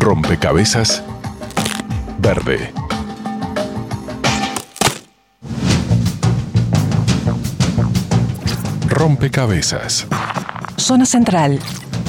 Rompecabezas verde. Rompecabezas. Zona Central.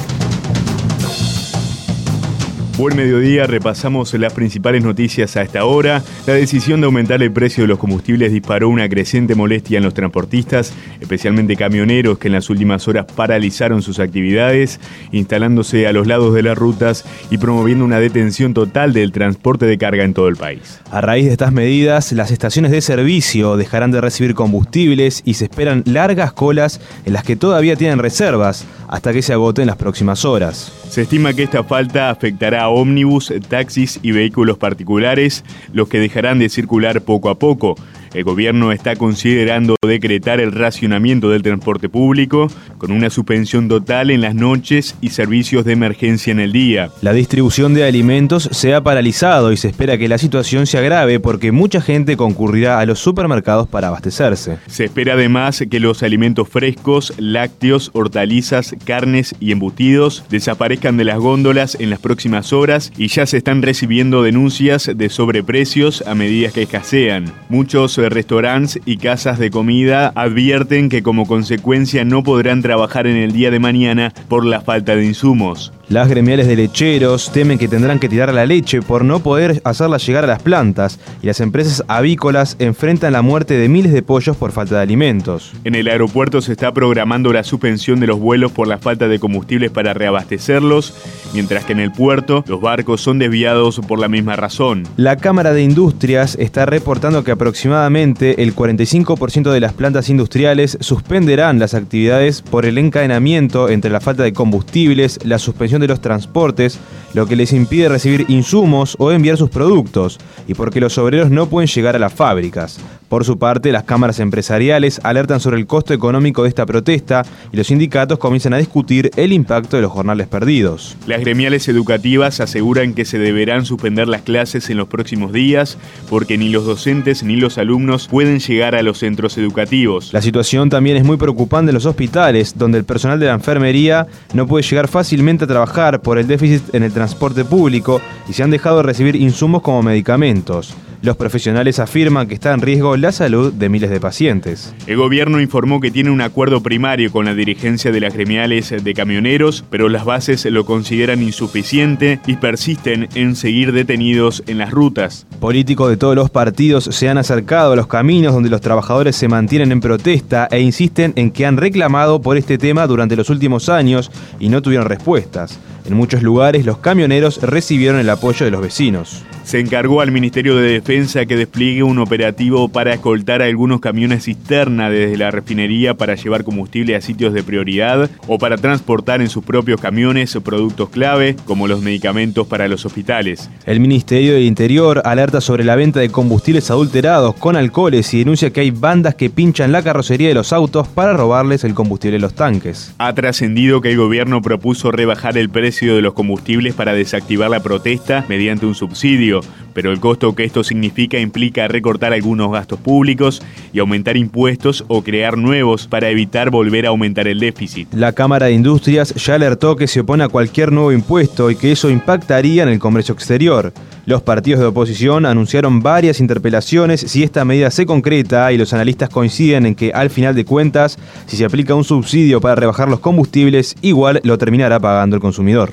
Buen mediodía, repasamos las principales noticias a esta hora. La decisión de aumentar el precio de los combustibles disparó una creciente molestia en los transportistas, especialmente camioneros que en las últimas horas paralizaron sus actividades, instalándose a los lados de las rutas y promoviendo una detención total del transporte de carga en todo el país. A raíz de estas medidas, las estaciones de servicio dejarán de recibir combustibles y se esperan largas colas en las que todavía tienen reservas hasta que se agoten las próximas horas. Se estima que esta falta afectará a ómnibus, taxis y vehículos particulares, los que dejarán de circular poco a poco. El gobierno está considerando decretar el racionamiento del transporte público con una suspensión total en las noches y servicios de emergencia en el día. La distribución de alimentos se ha paralizado y se espera que la situación se agrave porque mucha gente concurrirá a los supermercados para abastecerse. Se espera además que los alimentos frescos, lácteos, hortalizas, carnes y embutidos desaparezcan de las góndolas en las próximas horas y ya se están recibiendo denuncias de sobreprecios a medida que escasean. Muchos restaurantes y casas de comida advierten que como consecuencia no podrán trabajar en el día de mañana por la falta de insumos. Las gremiales de lecheros temen que tendrán que tirar la leche por no poder hacerla llegar a las plantas y las empresas avícolas enfrentan la muerte de miles de pollos por falta de alimentos. En el aeropuerto se está programando la suspensión de los vuelos por la falta de combustibles para reabastecerlos, mientras que en el puerto los barcos son desviados por la misma razón. La Cámara de Industrias está reportando que aproximadamente el 45% de las plantas industriales suspenderán las actividades por el encadenamiento entre la falta de combustibles, la suspensión de los transportes, lo que les impide recibir insumos o enviar sus productos, y porque los obreros no pueden llegar a las fábricas. Por su parte, las cámaras empresariales alertan sobre el costo económico de esta protesta y los sindicatos comienzan a discutir el impacto de los jornales perdidos. Las gremiales educativas aseguran que se deberán suspender las clases en los próximos días porque ni los docentes ni los alumnos pueden llegar a los centros educativos. La situación también es muy preocupante en los hospitales, donde el personal de la enfermería no puede llegar fácilmente a trabajar por el déficit en el transporte público y se han dejado de recibir insumos como medicamentos. Los profesionales afirman que está en riesgo la salud de miles de pacientes. El gobierno informó que tiene un acuerdo primario con la dirigencia de las gremiales de camioneros, pero las bases lo consideran insuficiente y persisten en seguir detenidos en las rutas. Políticos de todos los partidos se han acercado a los caminos donde los trabajadores se mantienen en protesta e insisten en que han reclamado por este tema durante los últimos años y no tuvieron respuestas. En muchos lugares los camioneros recibieron el apoyo de los vecinos. Se encargó al Ministerio de Defensa que despliegue un operativo para escoltar a algunos camiones cisterna desde la refinería para llevar combustible a sitios de prioridad o para transportar en sus propios camiones productos clave como los medicamentos para los hospitales. El Ministerio del Interior alerta sobre la venta de combustibles adulterados con alcoholes y denuncia que hay bandas que pinchan la carrocería de los autos para robarles el combustible de los tanques. Ha trascendido que el gobierno propuso rebajar el precio de los combustibles para desactivar la protesta mediante un subsidio, pero el costo que esto significa implica recortar algunos gastos públicos y aumentar impuestos o crear nuevos para evitar volver a aumentar el déficit. La Cámara de Industrias ya alertó que se opone a cualquier nuevo impuesto y que eso impactaría en el comercio exterior. Los partidos de oposición anunciaron varias interpelaciones si esta medida se concreta y los analistas coinciden en que al final de cuentas, si se aplica un subsidio para rebajar los combustibles, igual lo terminará pagando el consumidor.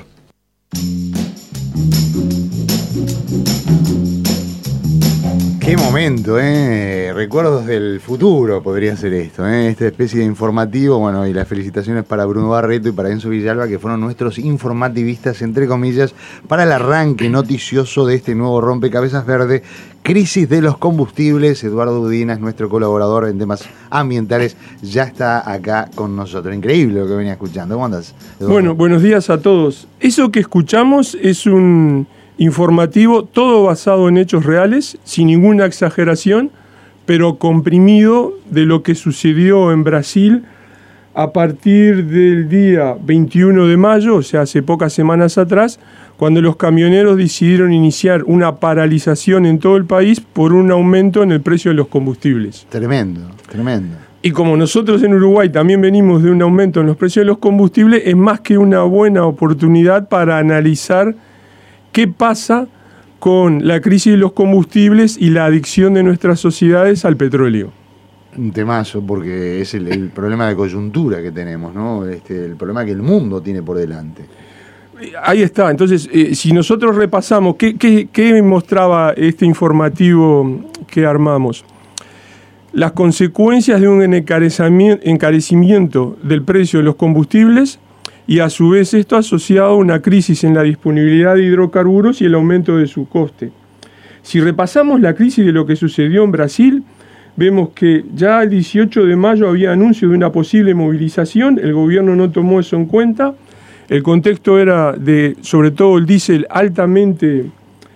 Qué momento, recuerdos del futuro podría ser esto, esta especie de informativo, bueno, y las felicitaciones para Bruno Barreto y para Enzo Villalba, que fueron nuestros informativistas, entre comillas, para el arranque noticioso de este nuevo rompecabezas verde, crisis de los combustibles. Eduardo Udina es nuestro colaborador en temas ambientales, ya está acá con nosotros. Increíble lo que venía escuchando. ¿Cómo andás, Eduardo? Bueno, buenos días a todos. Eso que escuchamos es un informativo, todo basado en hechos reales, sin ninguna exageración, pero comprimido de lo que sucedió en Brasil a partir del día 21 de mayo, o sea, hace pocas semanas atrás, cuando los camioneros decidieron iniciar una paralización en todo el país por un aumento en el precio de los combustibles. Tremendo, tremendo. Y como nosotros en Uruguay también venimos de un aumento en los precios de los combustibles, es más que una buena oportunidad para analizar qué pasa con la crisis de los combustibles y la adicción de nuestras sociedades al petróleo. Un temazo, porque es el problema de coyuntura que tenemos, ¿no? El problema que el mundo tiene por delante. Ahí está. Entonces, si nosotros repasamos, ¿qué mostraba este informativo que armamos? Las consecuencias de un encarecimiento del precio de los combustibles y a su vez esto asociado a una crisis en la disponibilidad de hidrocarburos y el aumento de su coste. Si repasamos la crisis de lo que sucedió en Brasil, vemos que ya el 18 de mayo había anuncio de una posible movilización, el gobierno no tomó eso en cuenta, el contexto era de, sobre todo el diésel altamente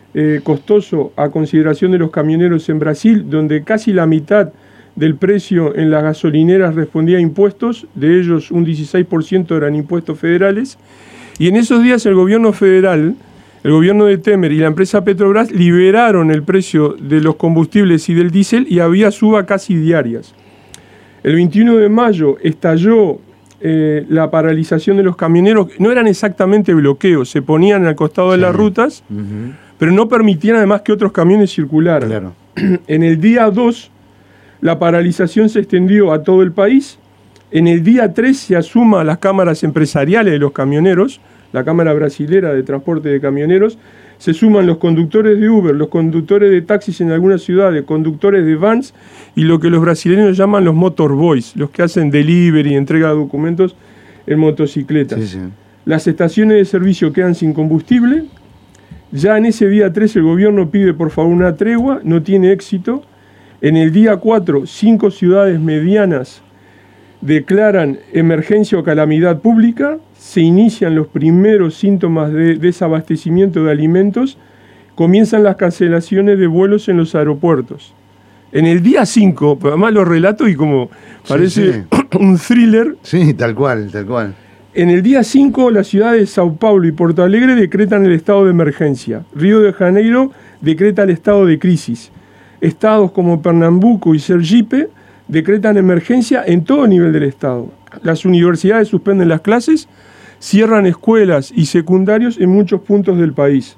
costoso a consideración de los camioneros en Brasil, donde casi la mitad del precio en las gasolineras respondía a impuestos, de ellos un 16% eran impuestos federales, y en esos días el gobierno federal, el gobierno de Temer y la empresa Petrobras liberaron el precio de los combustibles y del diésel y había subas casi diarias. El 21 de mayo estalló la paralización de los camioneros, no eran exactamente bloqueos, se ponían al costado de las rutas, pero no permitían además que otros camiones circularan. Claro. En el día 2 la paralización se extendió a todo el país. En el día 3 se asuma a las cámaras empresariales de los camioneros, la Cámara Brasilera de Transporte de Camioneros, se suman los conductores de Uber, los conductores de taxis en algunas ciudades, conductores de vans y lo que los brasileños llaman los motorboys, los que hacen delivery y entrega de documentos en motocicletas. Sí. Las estaciones de servicio quedan sin combustible. Ya en ese día 3 el gobierno pide por favor una tregua, no tiene éxito. En el día 4, 5 ciudades medianas declaran emergencia o calamidad pública, se inician los primeros síntomas de desabastecimiento de alimentos, comienzan las cancelaciones de vuelos en los aeropuertos. En el día 5, además lo relato y como parece un thriller. Sí, tal cual, tal cual. En el día 5, las ciudades de Sao Paulo y Porto Alegre decretan el estado de emergencia. Río de Janeiro decreta el estado de crisis. Estados como Pernambuco y Sergipe decretan emergencia en todo nivel del estado. Las universidades suspenden las clases, cierran escuelas y secundarios en muchos puntos del país.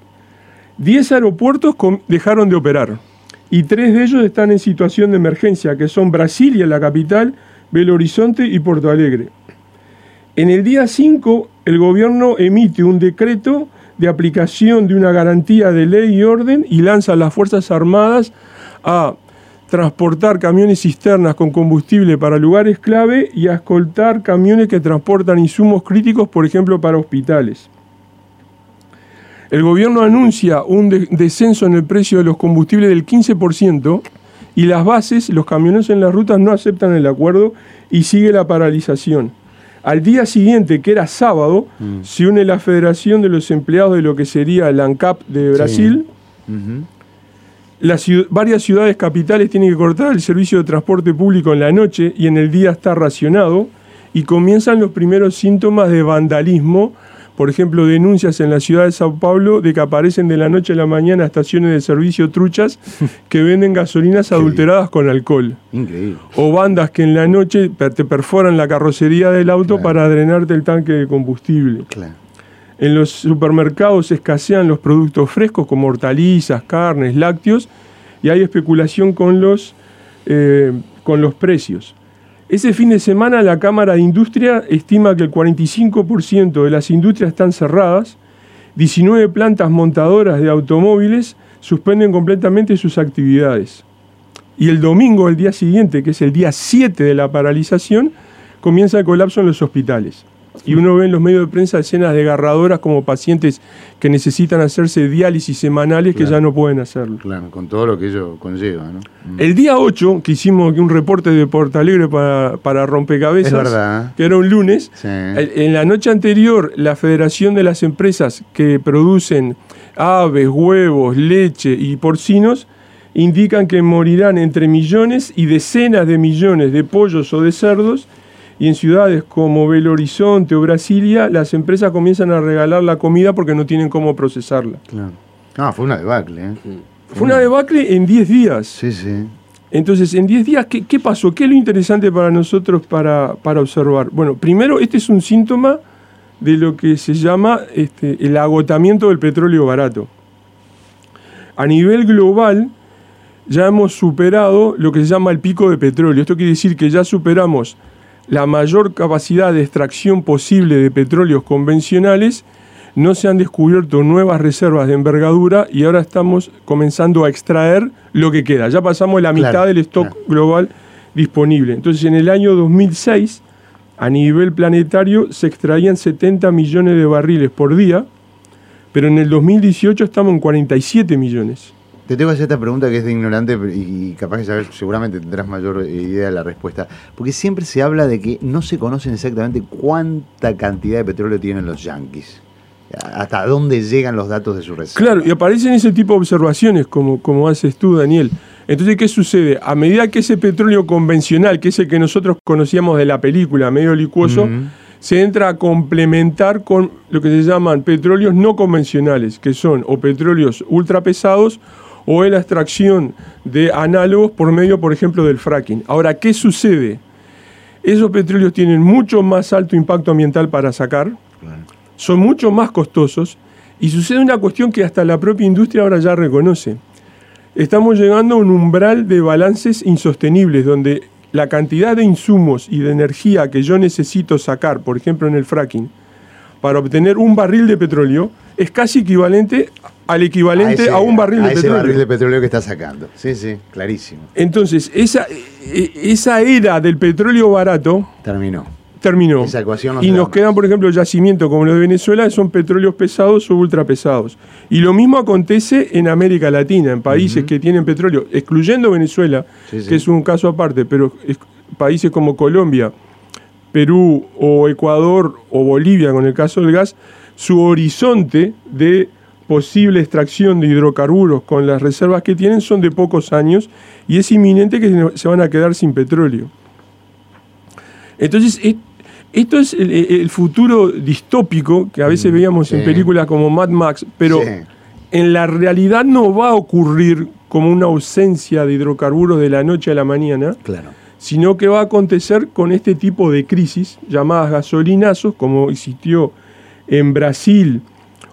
10 aeropuertos dejaron de operar y 3 de ellos están en situación de emergencia, que son Brasilia, la capital, Belo Horizonte y Porto Alegre. En el día 5, el gobierno emite un decreto de aplicación de una garantía de ley y orden y lanza a las Fuerzas Armadas a transportar camiones cisternas con combustible para lugares clave y a escoltar camiones que transportan insumos críticos, por ejemplo, para hospitales. El gobierno anuncia un descenso en el precio de los combustibles del 15% y las bases, los camioneros en las rutas no aceptan el acuerdo y sigue la paralización. Al día siguiente, que era sábado, se une la Federación de los Empleados de lo que sería el ANCAP de Brasil. Varias ciudades capitales tienen que cortar el servicio de transporte público en la noche y en el día está racionado y comienzan los primeros síntomas de vandalismo. Por ejemplo, denuncias en la ciudad de Sao Paulo de que aparecen de la noche a la mañana estaciones de servicio truchas que venden gasolinas adulteradas con alcohol. Increíble. O bandas que en la noche te perforan la carrocería del auto para drenarte el tanque de combustible. Claro. En los supermercados escasean los productos frescos como hortalizas, carnes, lácteos y hay especulación con los precios. Ese fin de semana la Cámara de Industria estima que el 45% de las industrias están cerradas, 19 plantas montadoras de automóviles suspenden completamente sus actividades. Y el domingo, el día siguiente, que es el día 7 de la paralización, comienza el colapso en los hospitales. Y uno ve en los medios de prensa escenas desgarradoras como pacientes que necesitan hacerse diálisis semanales que ya no pueden hacerlo. Claro, con todo lo que ello conlleva, ¿no? El día 8, que hicimos un reporte de Porto Alegre para Rompecabezas, Es verdad. que era un lunes, Sí. en la noche anterior la Federación de las Empresas que producen aves, huevos, leche y porcinos indican que morirán entre millones y decenas de millones de pollos o de cerdos. Y en ciudades como Belo Horizonte o Brasilia, las empresas comienzan a regalar la comida porque no tienen cómo procesarla. Claro. Fue una debacle, ¿eh? Fue una debacle en 10 días. Sí. Entonces, en 10 días, ¿qué pasó? ¿Qué es lo interesante para nosotros para observar? Bueno, primero, este es un síntoma de lo que se llama el agotamiento del petróleo barato. A nivel global, ya hemos superado lo que se llama el pico de petróleo. Esto quiere decir que ya superamos la mayor capacidad de extracción posible de petróleos convencionales, no se han descubierto nuevas reservas de envergadura y ahora estamos comenzando a extraer lo que queda. Ya pasamos la mitad del stock global disponible. Entonces, en el año 2006, a nivel planetario, se extraían 70 millones de barriles por día, pero en el 2018 estamos en 47 millones. Te tengo que hacer esta pregunta que es de ignorante y capaz que sabes, seguramente tendrás mayor idea de la respuesta. Porque siempre se habla de que no se conocen exactamente cuánta cantidad de petróleo tienen los yanquis. Hasta dónde llegan los datos de su reserva. Claro, y aparecen ese tipo de observaciones como haces tú, Daniel. Entonces, ¿qué sucede? A medida que ese petróleo convencional, que es el que nosotros conocíamos de la película, medio licuoso, se entra a complementar con lo que se llaman petróleos no convencionales, que son o petróleos ultrapesados o la extracción de análogos por medio, por ejemplo, del fracking. Ahora, ¿qué sucede? Esos petróleos tienen mucho más alto impacto ambiental para sacar, son mucho más costosos, y sucede una cuestión que hasta la propia industria ahora ya reconoce. Estamos llegando a un umbral de balances insostenibles, donde la cantidad de insumos y de energía que yo necesito sacar, por ejemplo en el fracking, para obtener un barril de petróleo, es casi equivalente a un barril de petróleo. A ese barril de petróleo que está sacando. Sí, clarísimo. Entonces, esa era del petróleo barato terminó. Esa ecuación nos quedan, por ejemplo, yacimientos como los de Venezuela, que son petróleos pesados o ultrapesados. Y lo mismo acontece en América Latina, en países que tienen petróleo, excluyendo Venezuela, que es un caso aparte, pero países como Colombia, Perú o Ecuador o Bolivia, con el caso del gas, su horizonte de posible extracción de hidrocarburos con las reservas que tienen son de pocos años y es inminente que se van a quedar sin petróleo. Entonces, esto es el futuro distópico que a veces veíamos en películas como Mad Max, pero en la realidad no va a ocurrir como una ausencia de hidrocarburos de la noche a la mañana, sino que va a acontecer con este tipo de crisis llamadas gasolinazos, como existió en Brasil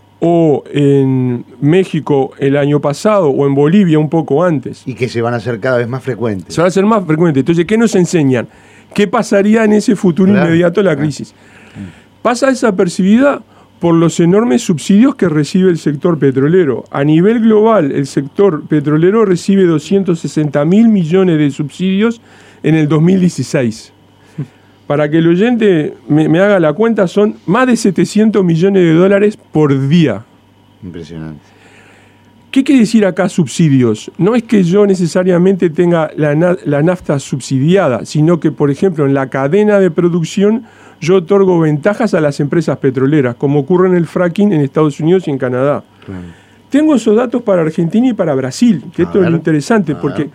o en México el año pasado o en Bolivia un poco antes. Y que se van a hacer cada vez más frecuentes. Se van a hacer más frecuentes. Entonces, ¿qué nos enseñan? ¿Qué pasaría en ese futuro inmediato de la crisis? Pasa desapercibida por los enormes subsidios que recibe el sector petrolero. A nivel global, el sector petrolero recibe 260.000 millones de subsidios en el 2016. Para que el oyente me haga la cuenta, son más de 700 millones de dólares por día. Impresionante. ¿Qué quiere decir acá subsidios? No es que yo necesariamente tenga la nafta subsidiada, sino que, por ejemplo, en la cadena de producción yo otorgo ventajas a las empresas petroleras, como ocurre en el fracking en Estados Unidos y en Canadá. Tengo esos datos para Argentina y para Brasil, que esto es lo interesante, porque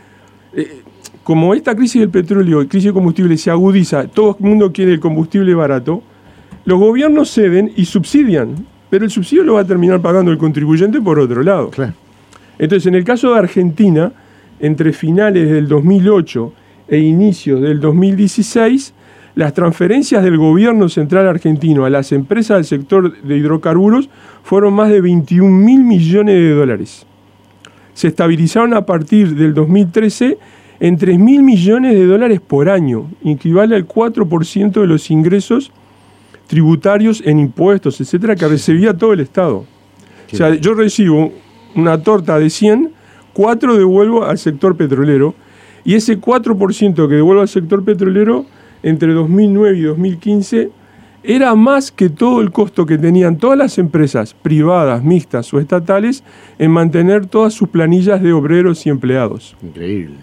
como esta crisis del petróleo, crisis de combustible se agudiza, todo el mundo quiere el combustible barato, los gobiernos ceden y subsidian, pero el subsidio lo va a terminar pagando el contribuyente por otro lado. Entonces, en el caso de Argentina, entre finales del 2008 e inicios del 2016, las transferencias del gobierno central argentino a las empresas del sector de hidrocarburos fueron más de 21.000 millones de dólares. Se estabilizaron a partir del 2013 en 3.000 millones de dólares por año, equivale al 4% de los ingresos tributarios en impuestos, etcétera, que recibía todo el Estado. O sea, yo recibo una torta de 100, 4 devuelvo al sector petrolero, y ese 4% que devuelvo al sector petrolero entre 2009 y 2015 era más que todo el costo que tenían todas las empresas privadas, mixtas o estatales en mantener todas sus planillas de obreros y empleados. Increíble.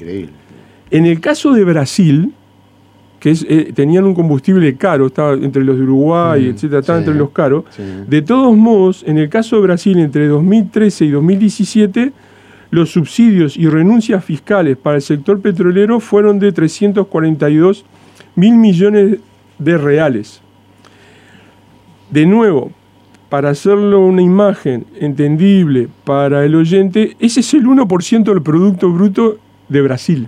En el caso de Brasil, que tenían un combustible caro, estaba entre los de Uruguay, etcétera, estaba entre los caros. De todos modos, en el caso de Brasil, entre 2013 y 2017, los subsidios y renuncias fiscales para el sector petrolero fueron de 342.000 millones de reales. De nuevo, para hacerlo una imagen entendible para el oyente, ese es el 1% del Producto Bruto de Brasil.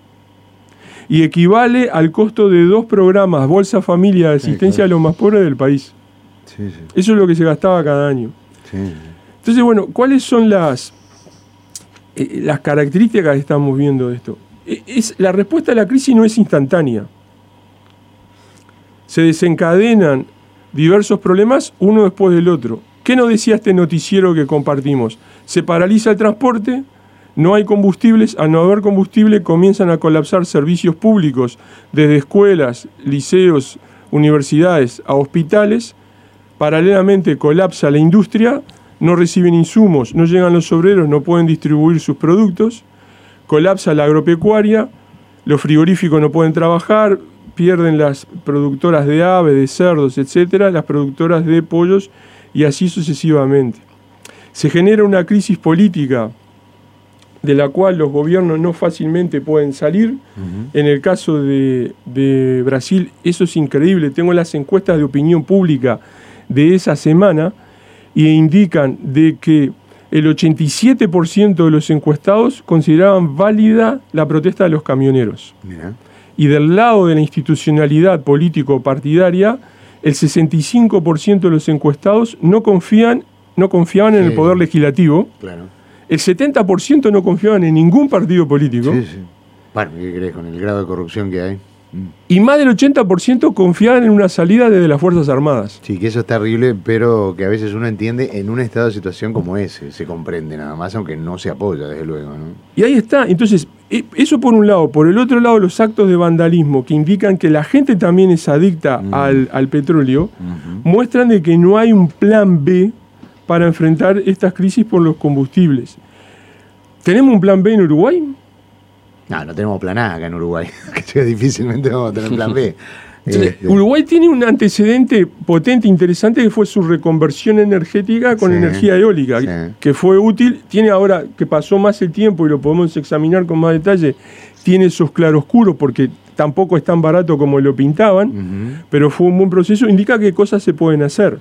Y equivale al costo de 2 programas Bolsa Familia de asistencia a los más pobres del país. Sí, sí. Eso es lo que se gastaba cada año. Sí. Entonces, bueno, ¿cuáles son las características que estamos viendo de esto? La respuesta a la crisis no es instantánea. Se desencadenan diversos problemas uno después del otro. ¿Qué nos decía este noticiero que compartimos? Se paraliza el transporte, no hay combustibles, al no haber combustible comienzan a colapsar servicios públicos, desde escuelas, liceos, universidades a hospitales. Paralelamente colapsa la industria, no reciben insumos, no llegan los obreros, no pueden distribuir sus productos, colapsa la agropecuaria, los frigoríficos no pueden trabajar, pierden las productoras de aves, de cerdos, etcétera, las productoras de pollos y así sucesivamente. Se genera una crisis política de la cual los gobiernos no fácilmente pueden salir. Uh-huh. En el caso de Brasil, eso es increíble. Tengo las encuestas de opinión pública de esa semana y indican de que el 87% de los encuestados consideraban válida la protesta de los camioneros. Mira. Y del lado de la institucionalidad político-partidaria, el 65% de los encuestados no confiaban en el poder legislativo. Claro. El 70% no confiaban en ningún partido político. Sí, sí. Bueno, ¿qué crees con el grado de corrupción que hay? Y más del 80% confiaban en una salida desde las Fuerzas Armadas. Sí, que eso es terrible, pero que a veces uno entiende en un estado de situación como ese. Se comprende nada más, aunque no se apoya, desde luego, ¿no? Y ahí está. Entonces, eso por un lado. Por el otro lado, los actos de vandalismo que indican que la gente también es adicta al petróleo, muestran de que no hay un plan B para enfrentar estas crisis por los combustibles. ¿Tenemos un plan B en Uruguay? No tenemos plan A acá en Uruguay. Difícilmente vamos a tener plan B. Uruguay tiene un antecedente potente, interesante, que fue su reconversión energética con energía eólica, que fue útil. Tiene ahora, que pasó más el tiempo y lo podemos examinar con más detalle, tiene esos claroscuros porque tampoco es tan barato como lo pintaban, pero fue un buen proceso. Indica qué cosas se pueden hacer.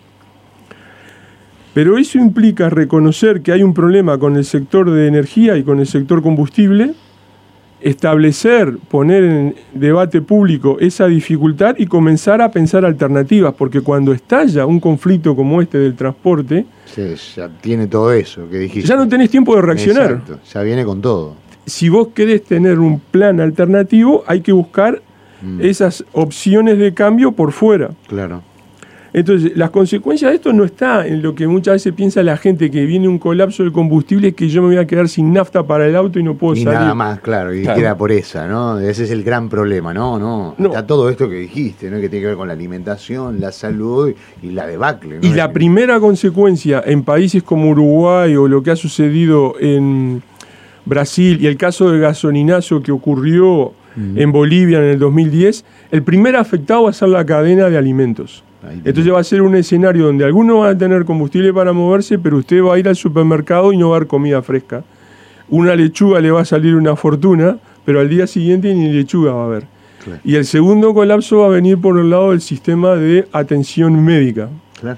Pero eso implica reconocer que hay un problema con el sector de energía y con el sector combustible, establecer, poner en debate público esa dificultad y comenzar a pensar alternativas, porque cuando estalla un conflicto como este del transporte... Sí, ya tiene todo eso que dijiste. Ya no tenés tiempo de reaccionar. Exacto, ya viene con todo. Si vos querés tener un plan alternativo, hay que buscar esas opciones de cambio por fuera. Claro. Entonces, las consecuencias de esto no está en lo que muchas veces piensa la gente, que viene un colapso del combustible, que yo me voy a quedar sin nafta para el auto y no puedo salir. Y nada más, claro, y queda por esa, ¿no? Ese es el gran problema, ¿no? Está todo esto que dijiste, ¿no? Que tiene que ver con la alimentación, la salud y la debacle, ¿no? Y la primera consecuencia en países como Uruguay o lo que ha sucedido en Brasil y el caso del gasolinazo que ocurrió en Bolivia en el 2010, el primer afectado va a ser la cadena de alimentos. Entonces va a ser un escenario donde algunos van a tener combustible para moverse, pero usted va a ir al supermercado y no va a haber comida fresca. Una lechuga le va a salir una fortuna, pero al día siguiente ni lechuga va a haber. Claro. Y el segundo colapso va a venir por el lado del sistema de atención médica. Claro.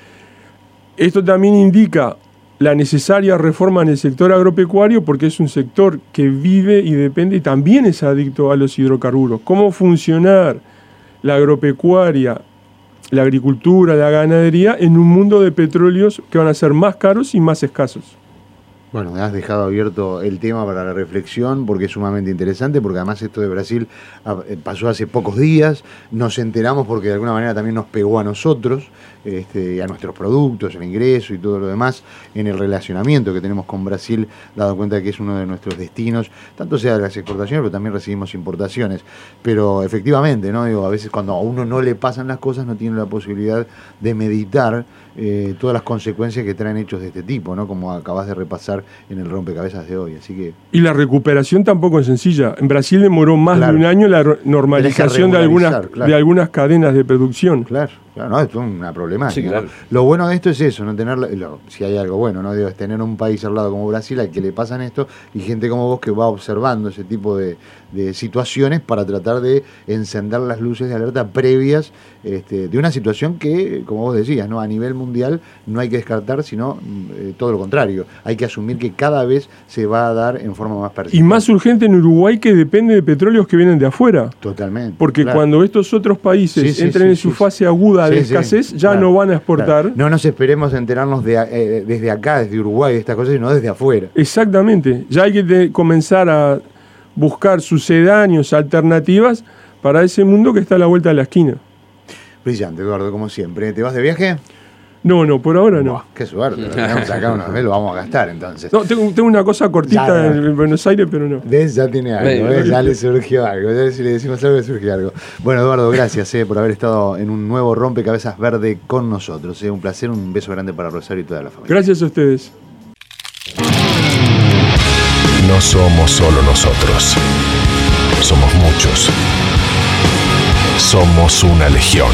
Esto también indica la necesaria reforma en el sector agropecuario, porque es un sector que vive y depende y también es adicto a los hidrocarburos. ¿Cómo funcionar la agropecuaria, la agricultura, la ganadería en un mundo de petróleos que van a ser más caros y más escasos? Bueno, has dejado abierto el tema para la reflexión porque es sumamente interesante, porque además esto de Brasil pasó hace pocos días, nos enteramos porque de alguna manera también nos pegó a nosotros, a nuestros productos, el ingreso y todo lo demás, en el relacionamiento que tenemos con Brasil, dado cuenta de que es uno de nuestros destinos, tanto sea de las exportaciones, pero también recibimos importaciones. Pero efectivamente, ¿no? Digo, a veces cuando a uno no le pasan las cosas, no tiene la posibilidad de meditar todas las consecuencias que traen hechos de este tipo, ¿no? Como acabas de repasar en el rompecabezas de hoy. Así que... Y la recuperación tampoco es sencilla. En Brasil demoró más de un año la normalización de algunas cadenas de producción. Claro, no, esto es una problemática. Sí, claro. ¿No? Lo bueno de esto es eso, no tener, si hay algo bueno, ¿no? Digo, es tener un país al lado como Brasil al que le pasan esto y gente como vos que va observando ese tipo de situaciones para tratar de encender las luces de alerta previas de una situación que, como vos decías, ¿no? A nivel mundial no hay que descartar, sino todo lo contrario. Hay que asumir que cada vez se va a dar en forma más persistente. Y más urgente en Uruguay, que depende de petróleos que vienen de afuera. Totalmente. Porque cuando estos otros países entren en su fase aguda de escasez, ya claro, no van a exportar. Claro. No nos esperemos a enterarnos desde acá, desde Uruguay, de estas cosas, sino desde afuera. Exactamente. Ya hay que comenzar a buscar sucedáneos, alternativas para ese mundo que está a la vuelta de la esquina. Brillante, Eduardo, como siempre. ¿Te vas de viaje? No, por ahora no. Buah, qué suerte, lo tenemos acá una vez, lo vamos a gastar entonces. No, tengo una cosa cortita en Buenos Aires, pero no. ¿Ves? Ya tiene algo, ¿ves? Ya le surgió algo. Ya si le decimos algo, le surgió algo. Bueno, Eduardo, gracias por haber estado en un nuevo Rompecabezas Verde con nosotros. Un placer, un beso grande para Rosario y toda la familia. Gracias a ustedes. No somos solo nosotros. Somos muchos. Somos una legión.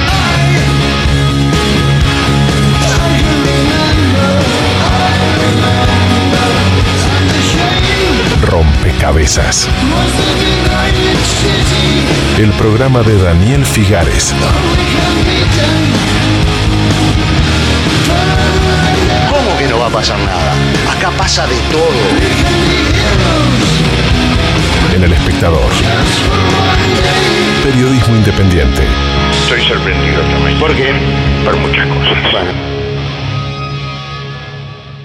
Rompecabezas. El programa de Daniel Figares. ¿Cómo que no va a pasar nada? Acá pasa de todo. En El Espectador. Periodismo independiente. Estoy sorprendido también. ¿Por qué? Por muchas cosas. Bueno.